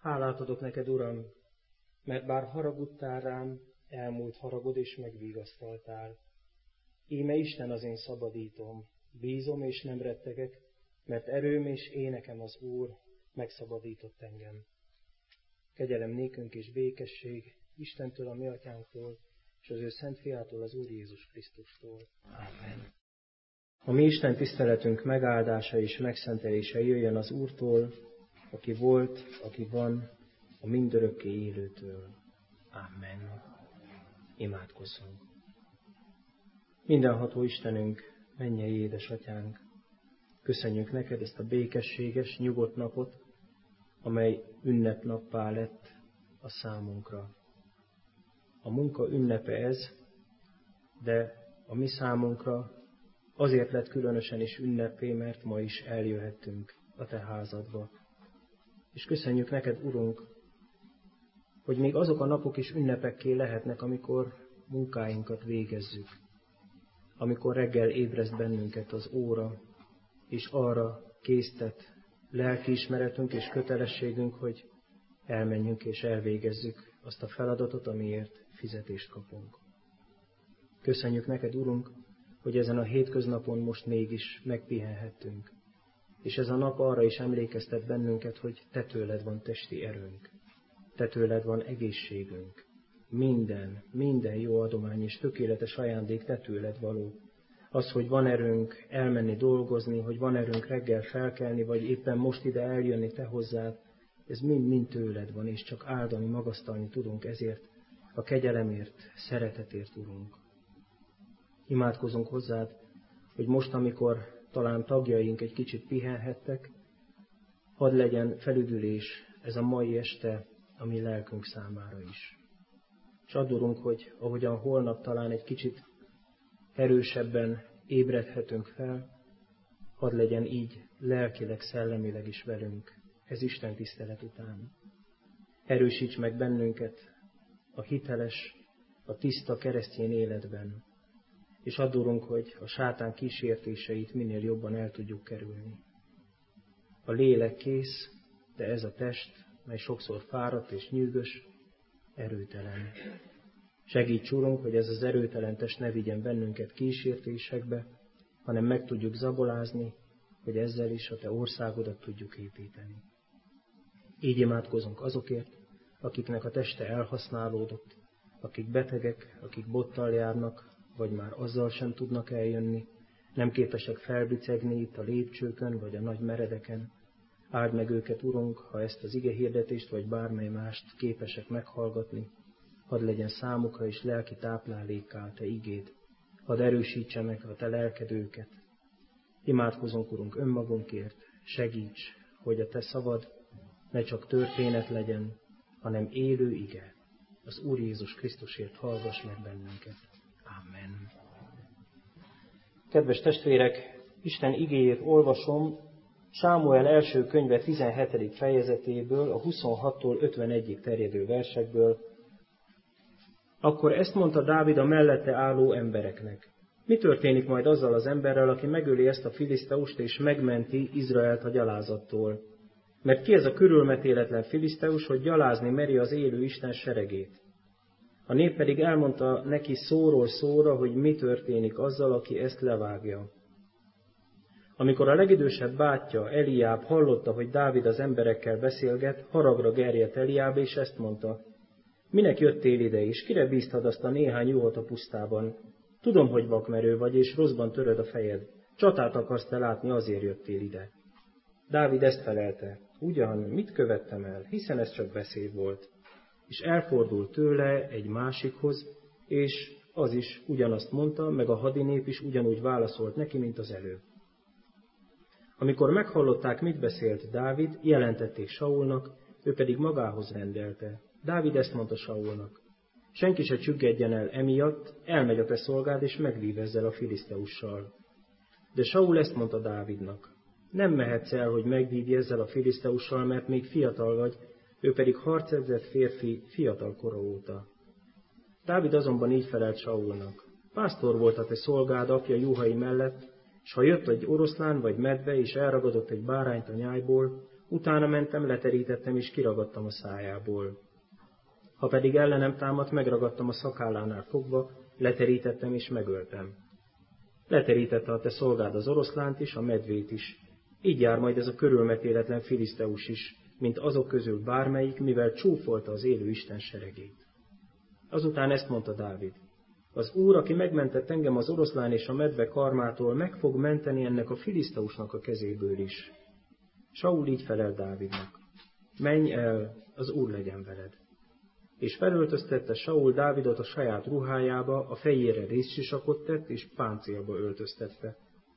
Hálát adok neked, Uram, mert bár haragudtál rám, elmúlt haragod és megvigasztaltál. Íme Isten az én szabadítom, bízom és nem rettegek, mert erőm és énekem az Úr megszabadított engem. Kegyelem nékünk és békesség Istentől, a mi atyánktól, és az ő szent fiától, az Úr Jézus Krisztustól. Amen. A mi Isten tiszteletünk megáldása és megszentelése jöjjön az Úrtól, aki volt, aki van, a mindörökké élőtől. Amen. Imádkozzunk. Mindenható Istenünk, mennyei édesatyánk, köszönjük neked ezt a békességes, nyugodt napot, amely ünnepnappá lett a számunkra. A munka ünnepe ez, de a mi számunkra azért lett különösen is ünnepé, mert ma is eljöhettünk a te házadba. És köszönjük neked, Urunk, hogy még azok a napok is ünnepekké lehetnek, amikor munkáinkat végezzük, amikor reggel ébreszt bennünket az óra, és arra késztet lelkiismeretünk és kötelességünk, hogy elmenjünk és elvégezzük azt a feladatot, amiért fizetést kapunk. Köszönjük neked, Urunk, hogy ezen a hétköznapon most mégis megpihenhettünk, és ez a nap arra is emlékeztet bennünket, hogy te tőled van testi erőnk, te tőled van egészségünk, minden jó adomány és tökéletes ajándék te tőled való. Az, hogy van erőnk elmenni dolgozni, hogy van erőnk reggel felkelni, vagy éppen most ide eljönni te hozzád, ez mind tőled van, és csak áldani, magasztalni tudunk ezért, a kegyelemért, szeretetért, Urunk. Imádkozunk hozzád, hogy most, amikor talán tagjaink egy kicsit pihenhettek, hadd legyen felüdülés ez a mai este a mi lelkünk számára is. És add, Urunk, hogy ahogyan holnap talán egy kicsit erősebben ébredhetünk fel, hadd legyen így lelkileg, szellemileg is velünk, ez Isten tisztelet után. Erősíts meg bennünket a hiteles, a tiszta keresztény életben, és add, Urunk, hogy a sátán kísértéseit minél jobban el tudjuk kerülni. A lélek kész, de ez a test, mely sokszor fáradt és nyűgös, erőtelen. Segíts, Urunk, hogy ez az erőtelen test ne vigyen bennünket kísértésekbe, hanem meg tudjuk zabolázni, hogy ezzel is a te országodat tudjuk építeni. Így imádkozunk azokért, akiknek a teste elhasználódott, akik betegek, akik bottal járnak, vagy már azzal sem tudnak eljönni, nem képesek felbicegni itt a lépcsőkön, vagy a nagy meredeken. Áld meg őket, Urunk, ha ezt az igehirdetést, vagy bármely mást képesek meghallgatni. Hadd legyen számukra is lelki táplálékká te igéd. Hadd erősítse meg a te lelked őket. Imádkozunk, Urunk, önmagunkért, segíts, hogy a te szavad ne csak történet legyen, hanem élő ige. Az Úr Jézus Krisztusért hallgass meg bennünket. Amen. Kedves testvérek, Isten igéjét olvasom Sámuel első könyve 17. fejezetéből, a 26-tól 51-ig terjedő versekből. Akkor ezt mondta Dávid a mellette álló embereknek. Mi történik majd azzal az emberrel, aki megöli ezt a filiszteust és megmenti Izraelt a gyalázattól? Mert ki ez a körülmetéletlen filiszteus, hogy gyalázni meri az élő Isten seregét? A nép pedig elmondta neki szóról szóra, hogy mi történik azzal, aki ezt levágja. Amikor a legidősebb bátyja, Eliáb hallotta, hogy Dávid az emberekkel beszélget, haragra gerjedt Eliáb, és ezt mondta: Minek jöttél ide, és kire bíztad azt a néhány juhot a pusztában? Tudom, hogy vakmerő vagy, és rosszban töröd a fejed. Csatát akarsz te látni, azért jöttél ide. Dávid ezt felelte: Ugyan, mit követtem el, hiszen ez csak beszéd volt. És elfordult tőle egy másikhoz, és az is ugyanazt mondta, meg a hadinép is ugyanúgy válaszolt neki, mint az előbb. Amikor meghallották, mit beszélt Dávid, jelentették Saulnak, ő pedig magához rendelte. Dávid ezt mondta Saulnak: Senki se csüggedjen el emiatt, elmegy a te szolgád, és megvív ezzel a filiszteussal. De Saul ezt mondta Dávidnak: Nem mehetsz el, hogy megvívj ezzel a filiszteussal, mert még fiatal vagy, ő pedig harcedzett férfi fiatal kora óta. Dávid azonban így felelt Saulnak: Pásztor volt a te szolgád apja juhai mellett, és ha jött egy oroszlán vagy medve, és elragadott egy bárányt a nyájból, Utána mentem, leterítettem és kiragadtam a szájából. Ha pedig ellenem támadt, megragadtam a szakállánál fogva, leterítettem és megöltem. Leterítette a te szolgád az oroszlánt is, a medvét is. Így jár majd ez a körülmetéletlen filiszteus is, mint azok közül bármelyik, mivel csúfolta az élő Isten seregét. Azután ezt mondta Dávid: az Úr, aki megmentett engem az oroszlán és a medve karmától, meg fog menteni ennek a filiszteusnak a kezéből is. Saul így felel Dávidnak: menj el, az Úr legyen veled. És felöltöztette Saul Dávidot a saját ruhájába, a fejére rézsisakot tett, és páncélba öltöztette.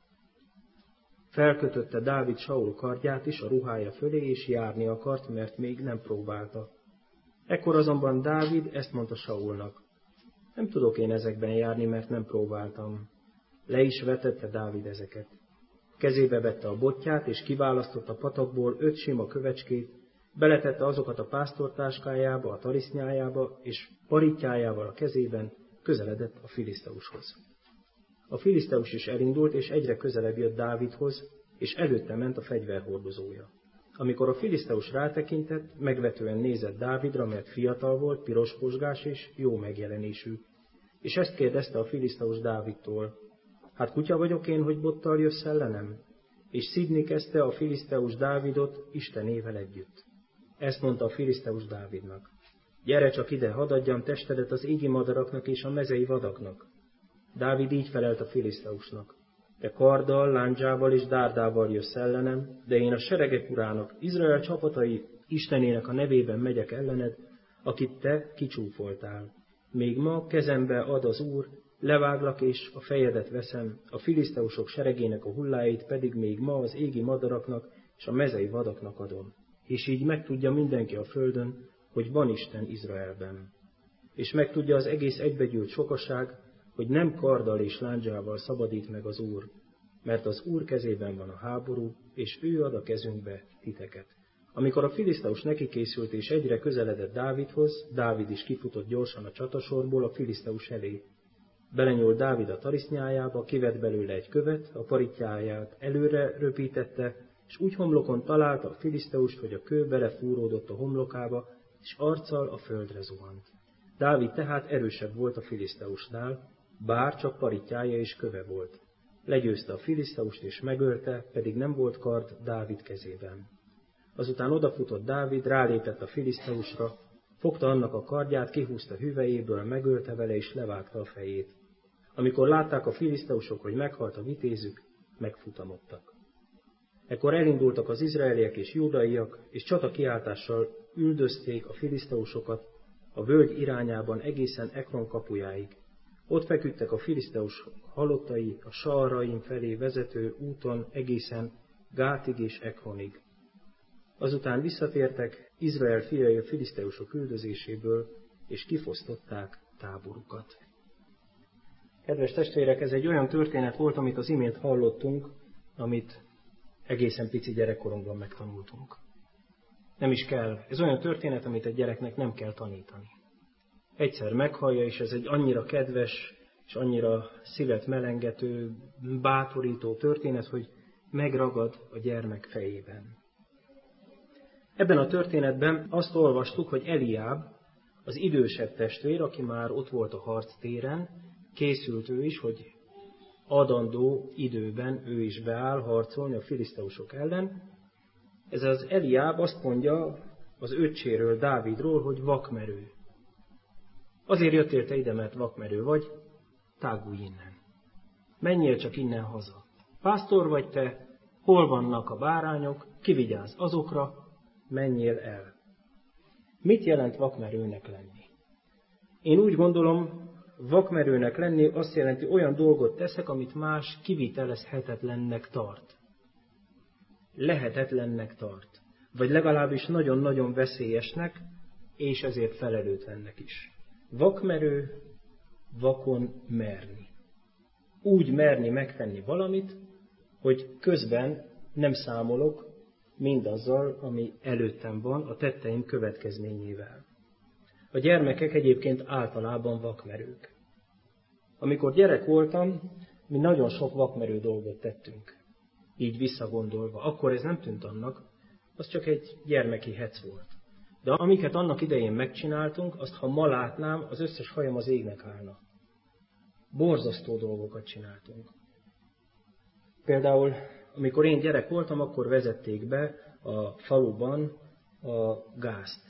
Felkötötte Dávid Saul kardját is a ruhája fölé, és járni akart, mert még nem próbálta. Ekkor azonban Dávid ezt mondta Saulnak: nem tudok én ezekben járni, mert nem próbáltam. Le is vetette Dávid ezeket. Kezébe vette a botját, és kiválasztott a patakból 5 sima kövecskét, beletette azokat a pásztortáskájába, a tarisznyájába, és parittyájával a kezében közeledett a filiszteushoz. A filiszteus is elindult, és egyre közelebb jött Dávidhoz, és előtte ment a fegyverhordozója. Amikor a filiszteus rátekintett, megvetően nézett Dávidra, mert fiatal volt, piros pozsgás és jó megjelenésű. És ezt kérdezte a filiszteus Dávidtól: hát kutya vagyok én, hogy bottal jössz ellenem? És szidni kezdte a filiszteus Dávidot Istenével együtt. Ezt mondta a filiszteus Dávidnak: gyere csak ide, hadd adjam testedet az égi madaraknak és a mezei vadaknak. Dávid így felelt a filiszteusnak: te karddal, lándzsával és dárdával jössz ellenem, de én a seregek urának, Izrael csapatai Istenének a nevében megyek ellened, akit te kicsúfoltál. Még ma kezembe ad az Úr, leváglak és a fejedet veszem, a filiszteusok seregének a hulláit pedig még ma az égi madaraknak és a mezei vadaknak adom. És így megtudja mindenki a földön, hogy van Isten Izraelben. És megtudja az egész egybegyűlt sokaság, hogy nem karddal és lándzsával szabadít meg az Úr, mert az Úr kezében van a háború, és ő ad a kezünkbe titeket. Amikor a filiszteus neki készült és egyre közeledett Dávidhoz, Dávid is kifutott gyorsan a csatasorból a filiszteus elé. Belenyúlt Dávid a tarisznyájába, kivett belőle egy követ, a parittyáját előre röpítette, és úgy homlokon találta a filiszteust, hogy a kő belefúródott a homlokába, és arccal a földre zuhant. Dávid tehát erősebb volt a filiszteusnál, bár csak parittyája és köve volt. Legyőzte a filiszteust és megölte, pedig nem volt kard Dávid kezében. Azután odafutott Dávid, rálépett a filiszteusra, fogta annak a kardját, kihúzta hüvelyéből, megölte vele és levágta a fejét. Amikor látták a filiszteusok, hogy meghalt a vitézük, megfutamodtak. Ekkor elindultak az izraeliek és júdaiak, és csatakiáltással üldözték a filiszteusokat a völgy irányában egészen Ekron kapujáig. Ott feküdtek a filiszteus halottai a Saaraim felé vezető úton egészen Gátig és Ekronig. Azután visszatértek Izrael fiai a filiszteusok üldözéséből, és kifosztották táborukat. Kedves testvérek, ez egy olyan történet volt, amit az imént hallottunk, amit egészen pici gyerekkorunkban megtanultunk. Nem is kell. Ez olyan történet, amit egy gyereknek nem kell tanítani. Egyszer meghallja, és ez egy annyira kedves, és annyira szívet melengető, bátorító történet, hogy megragad a gyermek fejében. Ebben a történetben azt olvastuk, hogy Eliáb, az idősebb testvér, aki már ott volt a harctéren, készült ő is, hogy adandó időben ő is beáll harcolni a filiszteusok ellen. Ez az Eliáb azt mondja az öccséről, Dávidról, hogy vakmerő. Azért jöttél te ide, mert vakmerő vagy, tágulj innen. Menjél csak innen haza. Pásztor vagy te, hol vannak a bárányok, ki vigyáz azokra, menjél el. Mit jelent vakmerőnek lenni? Én úgy gondolom, vakmerőnek lenni azt jelenti, olyan dolgot teszek, amit más kivitelezhetetlennek tart. Lehetetlennek tart. Vagy legalábbis nagyon-nagyon veszélyesnek, és ezért felelőtlennek is. Vakmerő, vakon merni. Úgy merni megtenni valamit, hogy közben nem számolok mindazzal, ami előttem van, a tetteim következményével. A gyermekek egyébként általában vakmerők. Amikor gyerek voltam, mi nagyon sok vakmerő dolgot tettünk. Így visszagondolva. Akkor ez nem tűnt annak, az csak egy gyermeki hec volt. De amiket annak idején megcsináltunk, azt ha ma látnám, az összes hajam az égnek állna. Borzasztó dolgokat csináltunk. Például, amikor én gyerek voltam, akkor vezették be a faluban a gázt.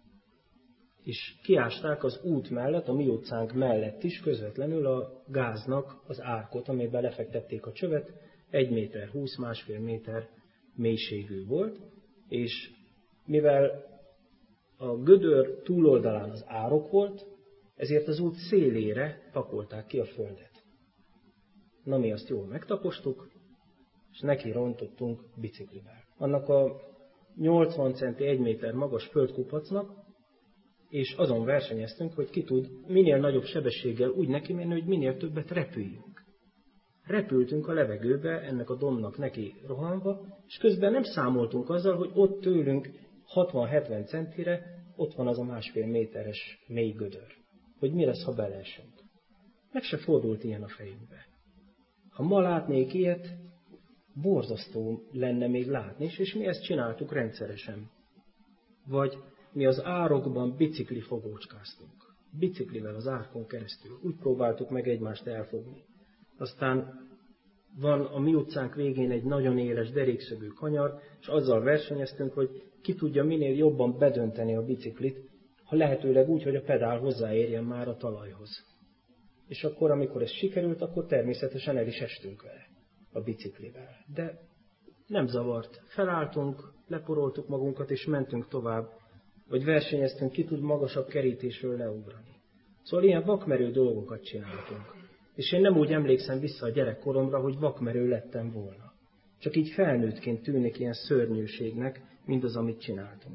És kiásták az út mellett, a mi utcánk mellett is közvetlenül a gáznak az árkot, amiben lefektették a csövet, 1,20 méter, 1,5 méter mélységű volt, és mivel a gödör túloldalán az árok volt, ezért az út szélére pakolták ki a földet. Na, mi azt jól megtapostuk, és neki rontottunk biciklivel. Annak a 80 centi, 1 méter magas földkupacnak, és azon versenyeztünk, hogy ki tud minél nagyobb sebességgel úgy neki menni, hogy minél többet repüljünk. Repültünk a levegőbe, ennek a dombnak neki rohanva, és közben nem számoltunk azzal, hogy ott tőlünk 60-70 centire ott van az a 1,5 méteres mély gödör. Hogy mi lesz, ha beleesünk. Meg se fordult ilyen a fejünkbe. Ha ma látnék ilyet, borzasztó lenne még látni, és mi ezt csináltuk rendszeresen. Vagy mi az árokban biciklifogócskáztunk. Biciklivel az árkon keresztül. Úgy próbáltuk meg egymást elfogni. Aztán van a mi utcánk végén egy nagyon éles derékszögű kanyar, és azzal versenyeztünk, hogy ki tudja minél jobban bedönteni a biciklit, ha lehetőleg úgy, hogy a pedál hozzáérjen már a talajhoz. És akkor, amikor ez sikerült, akkor természetesen el is estünk vele, a biciklivel. De nem zavart. Felálltunk, leporoltuk magunkat, és mentünk tovább, vagy versenyeztünk, ki tud magasabb kerítésről leugrani. Szóval ilyen vakmerő dolgokat csináltunk. És én nem úgy emlékszem vissza a gyerekkoromra, hogy vakmerő lettem volna. Csak így felnőttként tűnik ilyen szörnyűségnek mindaz, amit csináltunk.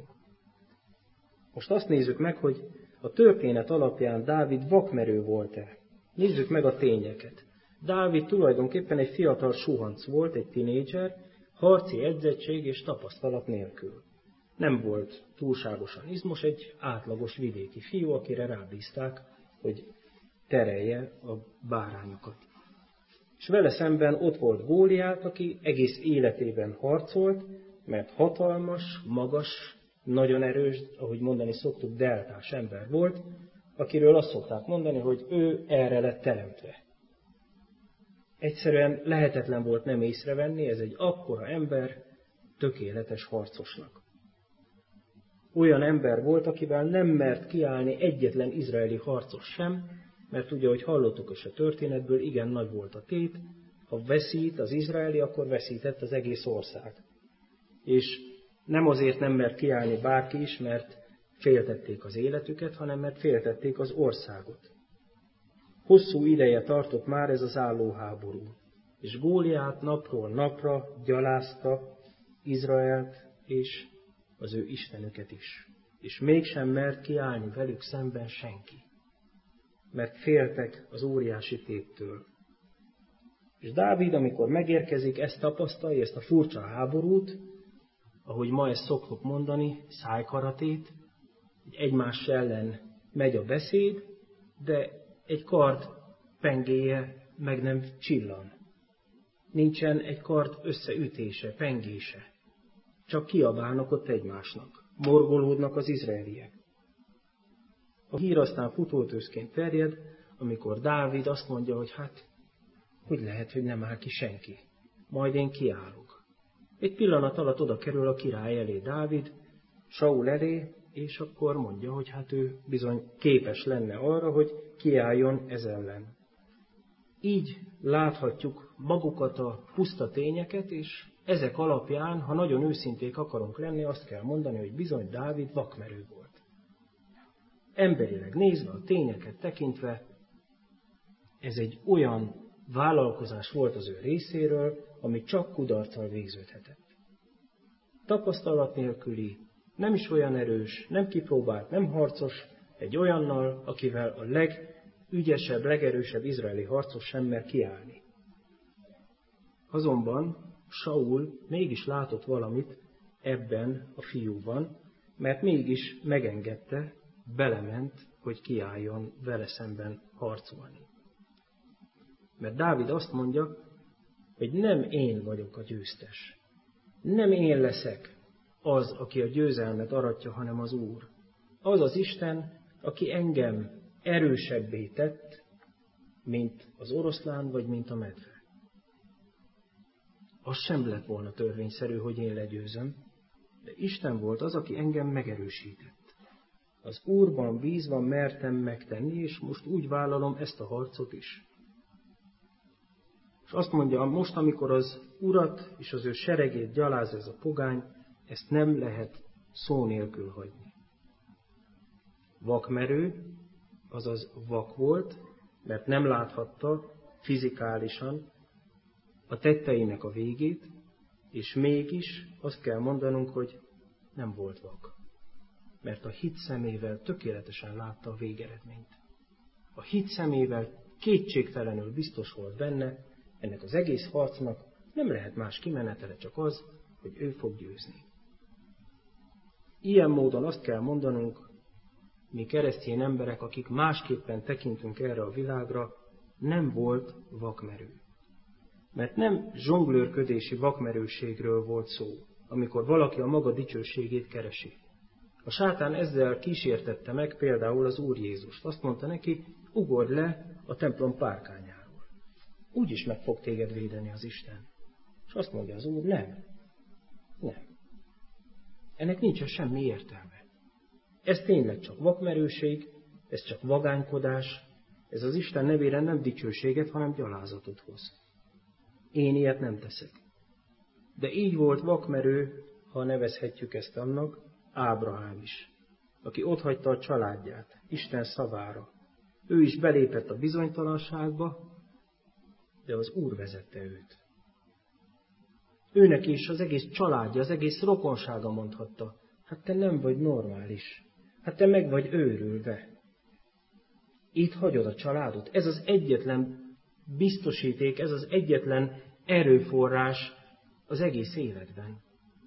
Most azt nézzük meg, hogy a történet alapján Dávid vakmerő volt-e. Nézzük meg a tényeket. Dávid tulajdonképpen egy fiatal suhanc volt, egy tinédzser, harci edzettség és tapasztalat nélkül. Nem volt túlságosan izmos, egy átlagos vidéki fiú, akire rábízták, hogy terelje a bárányokat. És vele szemben ott volt Góliát, aki egész életében harcolt, mert hatalmas, magas, nagyon erős, ahogy mondani szoktuk, deltás ember volt, akiről azt szokták mondani, hogy ő erre lett teremtve. Egyszerűen lehetetlen volt nem észrevenni, ez egy akkora ember, tökéletes harcosnak. Olyan ember volt, akivel nem mert kiállni egyetlen izraeli harcos sem, mert ugye, hogy hallottuk is a történetből, igen nagy volt a tét, ha veszít az izraeli, akkor veszített az egész ország. És nem azért nem mert kiállni bárki is, mert féltették az életüket, hanem mert féltették az országot. Hosszú ideje tartott már ez az álló háború, és Góliát napról napra gyalázta Izraelt és az ő istenüket is. És mégsem mert kiállni velük szemben senki, mert féltek az óriási téttől. És Dávid, amikor megérkezik, ezt tapasztalja, ezt a furcsa háborút, ahogy ma ezt szoktuk mondani, szájkaratét, hogy egymás ellen megy a beszéd, de egy kard pengéje meg nem csillan. Nincsen egy kard összeütése, pengése. Csak kiabálnak ott egymásnak. Morgolódnak az izraeliek. A hír aztán futótőzként terjed, amikor Dávid azt mondja, hogy hát, hogy lehet, hogy nem áll ki senki. Majd én kiállok. Egy pillanat alatt oda kerül a király elé Dávid, Saul elé, és akkor mondja, hogy hát ő bizony képes lenne arra, hogy kiálljon ez ellen. Így láthatjuk magukat a puszta tényeket, és ezek alapján, ha nagyon őszinték akarunk lenni, azt kell mondani, hogy bizony Dávid vakmerő volt. Emberileg nézve, a tényeket tekintve, ez egy olyan vállalkozás volt az ő részéről, ami csak kudarccal végződhetett. Tapasztalat nélküli, nem is olyan erős, nem kipróbált, nem harcos, egy olyannal, akivel a legügyesebb, legerősebb izraeli harcos sem mer kiállni. Azonban Saul mégis látott valamit ebben a fiúban, mert mégis megengedte, belement, hogy kiálljon vele szemben harcolni. Mert Dávid azt mondja, hogy nem én vagyok a győztes. Nem én leszek az, aki a győzelmet aratja, hanem az Úr. Az az Isten, aki engem erősebbé tett, mint az oroszlán, vagy mint a medve. Az sem lett volna törvényszerű, hogy én legyőzöm, de Isten volt az, aki engem megerősített. Az Úrban bízva mertem megtenni, és most úgy vállalom ezt a harcot is. És azt mondja, most, amikor az Urat és az ő seregét gyaláz ez a pogány, ezt nem lehet szó nélkül hagyni. Vakmerő, azaz vak volt, mert nem láthatta fizikálisan a tetteinek a végét, és mégis azt kell mondanunk, hogy nem volt vak. Mert a hit szemével tökéletesen látta a végeredményt. A hit szemével kétségtelenül biztos volt benne, ennek az egész harcnak nem lehet más kimenetele, csak az, hogy ő fog győzni. Ilyen módon azt kell mondanunk, mi keresztény emberek, akik másképpen tekintünk erre a világra, nem volt vakmerő. Mert nem zsonglőrködési vakmerőségről volt szó, amikor valaki a maga dicsőségét keresi. A sátán ezzel kísértette meg például az Úr Jézust. Azt mondta neki, ugorj le a templom párkányáról. Úgyis meg fog téged védeni az Isten. És azt mondja az Úr, nem. Ennek nincsen semmi értelme. Ez tényleg csak vakmerőség, ez csak vagánykodás, ez az Isten nevére nem dicsőséget, hanem gyalázatot hoz. Én ilyet nem teszek. De így volt vakmerő, ha nevezhetjük ezt annak, Ábrahám is, aki otthagyta a családját, Isten szavára. Ő is belépett a bizonytalanságba, de az Úr vezette őt. Őnek is az egész családja, az egész rokonsága mondhatta, hát te nem vagy normális, hát te meg vagy őrülve. Itt hagyod a családot, ez az egyetlen biztosíték, ez az egyetlen erőforrás az egész életben.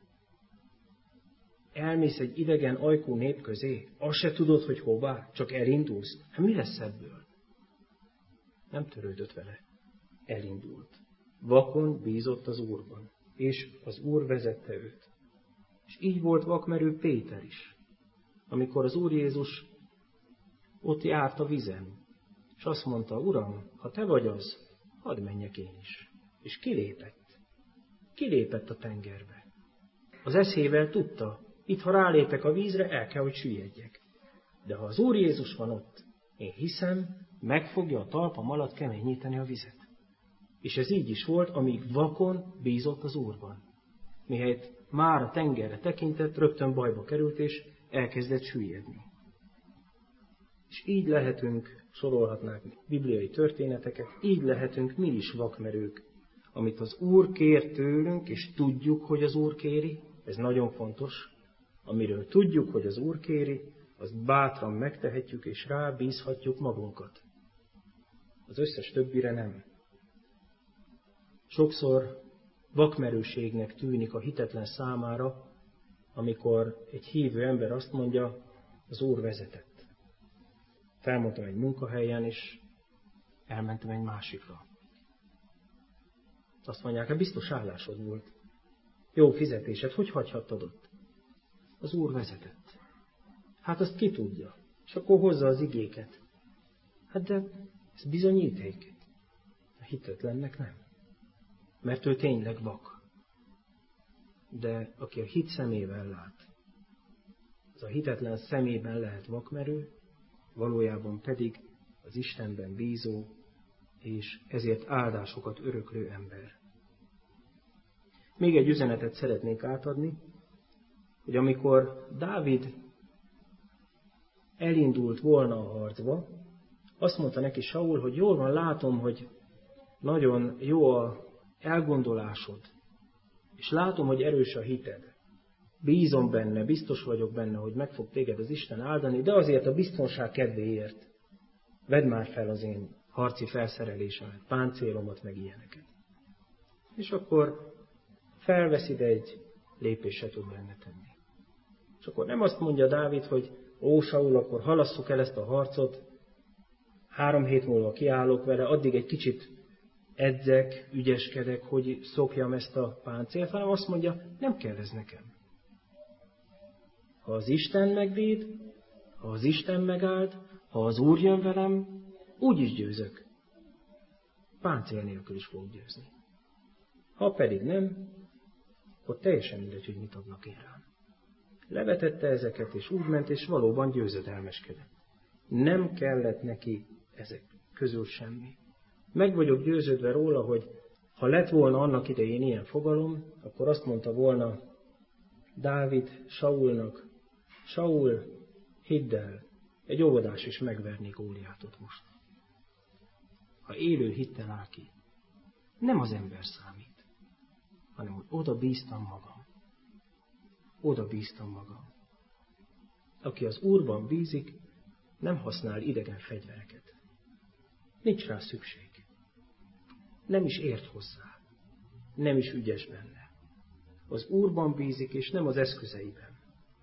Elmész egy idegen ajkú nép közé, azt se tudod, hogy hová, csak elindulsz. Hát mi lesz ebből? Nem törődött vele. Elindult. Vakon bízott az Úrban, és az Úr vezette őt. És így volt vakmerő Péter is, amikor az Úr Jézus ott járt a vizen, és azt mondta, Uram, ha te vagy az, hadd menjek én is. És kilépett. Kilépett a tengerbe. Az eszével tudta, itt ha rálépek a vízre, el kell, hogy süllyedjek. De ha az Úr Jézus van ott, én hiszem, meg fogja a talpam alatt keményíteni a vizet. És ez így is volt, amíg vakon bízott az Úrban. Mihelyt már a tengerre tekintett, rögtön bajba került, és elkezdett süllyedni. És így lehetünk, sorolhatnánk bibliai történeteket, így lehetünk mi is vakmerők. Amit az Úr kér tőlünk, és tudjuk, hogy az Úr kéri, ez nagyon fontos. Amiről tudjuk, hogy az Úr kéri, azt bátran megtehetjük, és rábízhatjuk magunkat. Az összes többire nem. Sokszor vakmerőségnek tűnik a hitetlen számára, amikor egy hívő ember azt mondja, az Úr vezetett. Felmondtam egy munkahelyen, és elmentem egy másikra. Azt mondják, hát biztos állásod volt. Jó fizetésed, hogy hagyhattad ott? Az Úr vezetett. Hát azt ki tudja. És akkor hozza az igéket. Hát de ez bizonyíték. A hitetlennek nem. Mert ő tényleg vak. De aki a hit szemével lát, az a hitetlen szemében lehet vakmerő, valójában pedig az Istenben bízó, és ezért áldásokat öröklő ember. Még egy üzenetet szeretnék átadni, hogy amikor Dávid elindult volna a harcba, azt mondta neki Saul, hogy jól van, látom, hogy nagyon jó a elgondolásod, és látom, hogy erős a hited. Bízom benne, biztos vagyok benne, hogy meg fog téged az Isten áldani, de azért a biztonság kedvéért vedd már fel az én harci felszerelésemet, páncélomat, meg ilyeneket. És akkor felveszi, de egy lépésre tud benne tenni. És akkor nem azt mondja Dávid, hogy ó, Saul, akkor halasszuk el ezt a harcot, 3 hét múlva kiállok vele, addig egy kicsit edzek, ügyeskedek, hogy szokjam ezt a páncélt, hanem azt mondja, nem kell ez nekem. Ha az Isten megvéd, ha az Isten megáld, ha az Úr jön velem, úgy is győzök. Páncél nélkül is fogok győzni. Ha pedig nem, akkor teljesen mindegy, hogy mit adnak én rám. Levetette ezeket, és úgy ment, és valóban győzedelmeskedett. Nem kellett neki ezek közül semmi. Meg vagyok győződve róla, hogy ha lett volna annak idején ilyen fogalom, akkor azt mondta volna Dávid Saulnak, Saul, hidd el, egy óvodás is megverné Góliátot most. Ha élő hittel áll ki, nem az ember számít, hanem hogy oda bíztam magam. Oda bíztam magam. Aki az Úrban bízik, nem használ idegen fegyvereket. Nincs rá szükség. Nem is ért hozzá. Nem is ügyes benne. Az Úrban bízik, és nem az eszközeiben.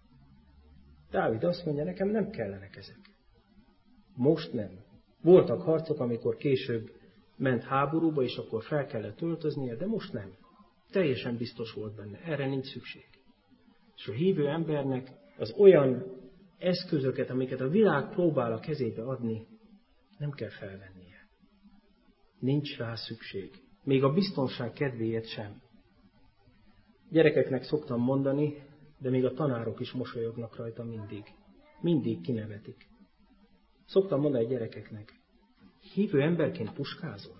Dávid azt mondja, nekem nem kellenek ezek. Most nem. Voltak harcok, amikor később ment háborúba, és akkor fel kellett öltöznie, de most nem. Teljesen biztos volt benne. Erre nincs szükség. És a hívő embernek az olyan eszközöket, amiket a világ próbál a kezébe adni, nem kell felvennie. Nincs rá szükség. Még a biztonság kedvéért sem. Gyerekeknek szoktam mondani, de még a tanárok is mosolyognak rajta mindig. Mindig kinevetik. Szoktam mondani a gyerekeknek, hívő emberként puskázol?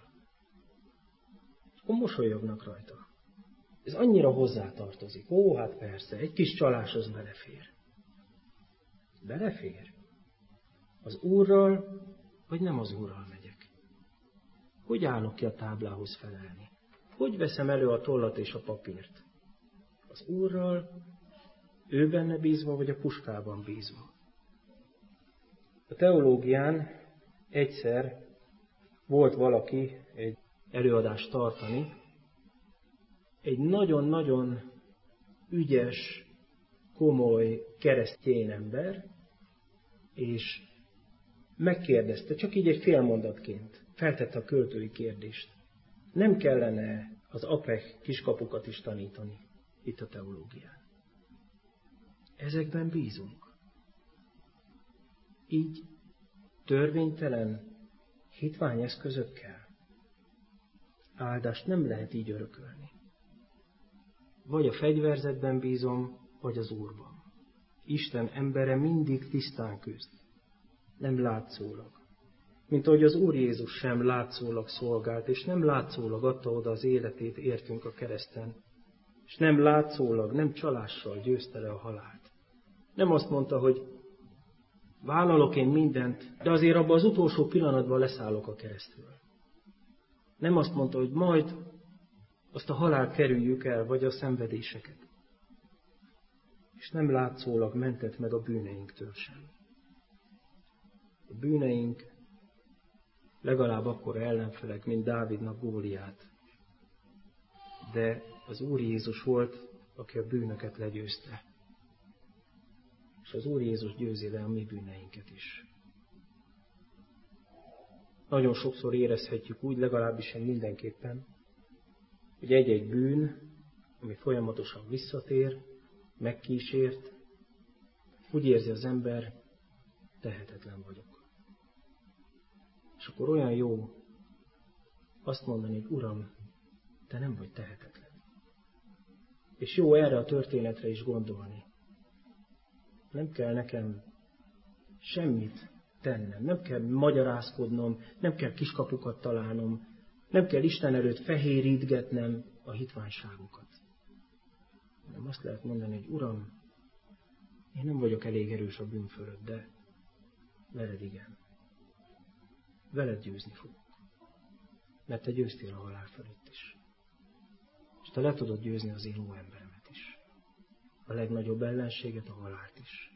Akkor mosolyognak rajta. Ez annyira hozzátartozik. Ó, hát persze, egy kis csalás az belefér. Belefér? Az Úrral, vagy nem az Úrral megyek? Hogy állok ki a táblához felelni? Hogy veszem elő a tollat és a papírt? Az Úrral, ő benne bízva, vagy a puskában bízva? A teológián egyszer volt valaki egy előadást tartani, egy nagyon-nagyon ügyes, komoly keresztény ember, és megkérdezte, csak így egy félmondatként, feltette a költői kérdést. Nem kellene az apek kiskapukat is tanítani itt a teológián? Ezekben bízunk. Így törvénytelen hitványeszközökkel áldást nem lehet így örökölni. Vagy a fegyverzetben bízom, vagy az Úrban. Isten embere mindig tisztán küzd, nem látszólag. Mint ahogy az Úr Jézus sem látszólag szolgált, és nem látszólag adta oda az életét, értünk a kereszten, és nem látszólag, nem csalással győzte le a halált. Nem azt mondta, hogy vállalok én mindent, de azért abban az utolsó pillanatban leszállok a keresztről. Nem azt mondta, hogy majd azt a halált kerüljük el, vagy a szenvedéseket. És nem látszólag mentett meg a bűneinktől sem. A bűneink legalább akkora ellenfelek, mint Dávidnak Góliát. De az Úr Jézus volt, aki a bűnöket legyőzte. És az Úr Jézus győzi le a mi bűneinket is. Nagyon sokszor érezhetjük úgy, legalábbis én mindenképpen, hogy egy-egy bűn, ami folyamatosan visszatér, megkísért, úgy érzi az ember, tehetetlen vagyok. És akkor olyan jó azt mondani, hogy Uram, te nem vagy tehetetlen. És jó erre a történetre is gondolni. Nem kell nekem semmit tennem, nem kell magyarázkodnom, nem kell kiskapukat találnom, nem kell Isten előtt fehérítgetnem a hitványságokat. Nem azt lehet mondani, hogy Uram, én nem vagyok elég erős a bűn fölött, de veled igen. Veled győzni fogok. Mert te győztél a halál fölött is. És te le tudod győzni az én óemberemet is. A legnagyobb ellenséget, a halált is.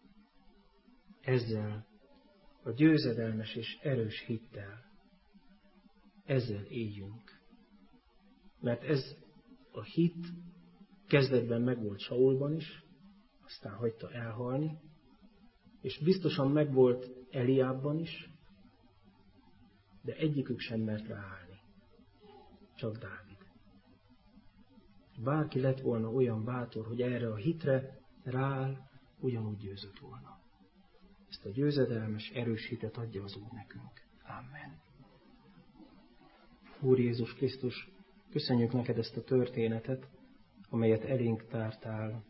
Ezzel a győzedelmes és erős hittel, ezzel éljünk. Mert ez a hit kezdetben megvolt Saulban is, aztán hagyta elhalni, és biztosan megvolt Eliábban is, de egyikük sem mert ráállni. Csak Dávid. Bárki lett volna olyan bátor, hogy erre a hitre rááll, ugyanúgy győzött volna. Ezt a győzedelmes, erős hitet adja az Úr nekünk. Amen. Úr Jézus Krisztus, köszönjük neked ezt a történetet, amelyet elénk tártál.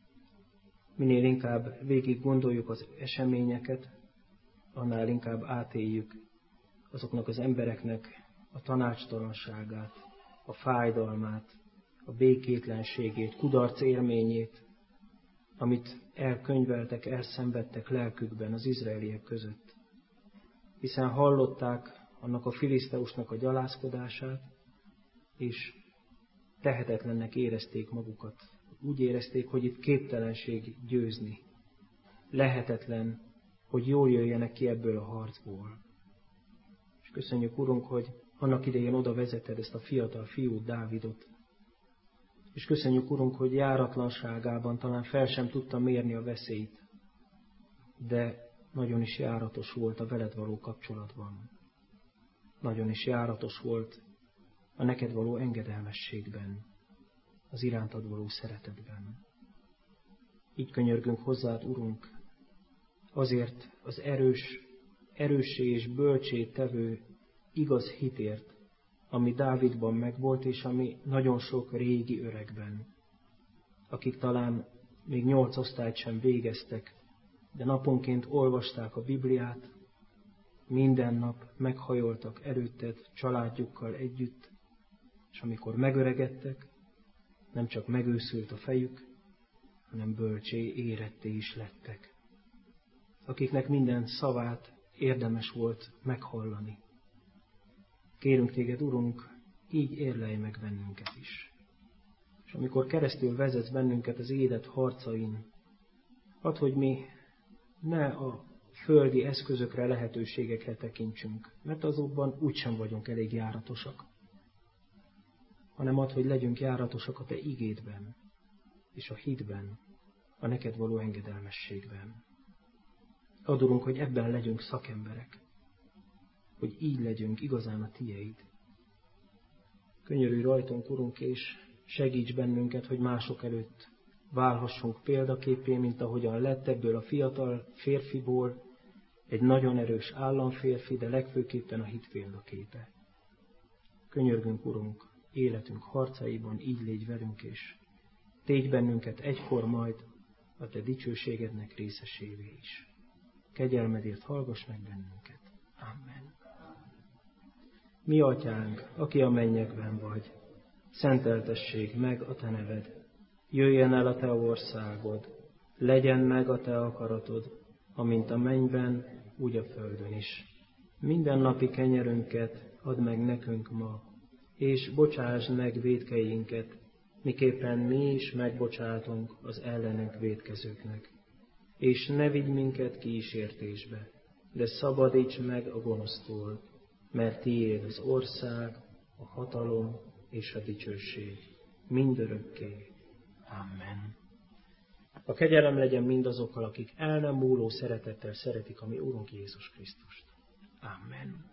Minél inkább végig gondoljuk az eseményeket, annál inkább átéljük azoknak az embereknek a tanácstalanságát, a fájdalmát, a békétlenségét, kudarc élményét, amit elkönyveltek, elszenvedtek lelkükben az izraeliek között. Hiszen hallották annak a filiszteusnak a gyalázkodását, és tehetetlennek érezték magukat. Úgy érezték, hogy itt képtelenség győzni. Lehetetlen, hogy jól jöjjenek ki ebből a harcból. És köszönjük, Urunk, hogy annak idején oda vezeted ezt a fiatal fiút, Dávidot. És köszönjük, Urunk, hogy járatlanságában talán fel sem tudta mérni a veszélyt, de nagyon is járatos volt a veled való kapcsolatban. Nagyon is járatos volt a neked való engedelmességben, az irántad való szeretetben. Így könyörgünk hozzád, Urunk, azért az erőssé és bölcsé tevő igaz hitért, ami Dávidban megvolt, és ami nagyon sok régi öregben, akik talán még 8 osztályt sem végeztek, de naponként olvasták a Bibliát, minden nap meghajoltak előtted családjukkal együtt, és amikor megöregedtek, nem csak megőszült a fejük, hanem bölcsé, éretté is lettek. Akiknek minden szavát érdemes volt meghallani. Kérünk téged, Urunk, így érlelj meg bennünket is. És amikor keresztül vezetsz bennünket az élet harcain, add, hogy mi ne a földi eszközökre, lehetőségekre tekintsünk, mert azokban úgysem vagyunk elég járatosak, hanem add, hogy legyünk járatosak a te igédben, és a hitben, a neked való engedelmességben. Add, Urunk, hogy ebben legyünk szakemberek, hogy így legyünk igazán a tiéd. Könyörülj rajtunk, Urunk, és segíts bennünket, hogy mások előtt válhassunk példaképé, mint ahogyan lett ebből a fiatal férfiból egy nagyon erős államférfi, de legfőképpen a hit példaképe. Könyörgünk, Urunk, életünk harcaiban így légy velünk, és tégy bennünket egykor majd a te dicsőségednek részesévé is. Kegyelmedért hallgass meg bennünket. Amen. Mi atyánk, aki a mennyekben vagy, szenteltessék meg a te neved. Jöjjön el a te országod, legyen meg a te akaratod, amint a mennyben, úgy a földön is. Minden napi kenyerünket add meg nekünk ma, és bocsásd meg vétkeinket, miképpen mi is megbocsátunk az ellenünk vétkezőknek. És ne vigy minket kísértésbe, de szabadíts meg a gonosztól, mert tiéd az ország, a hatalom és a dicsőség mindörökké. Amen. A kegyelem legyen mindazokkal, akik el nem múló szeretettel szeretik a mi Úrunk Jézus Krisztust. Amen.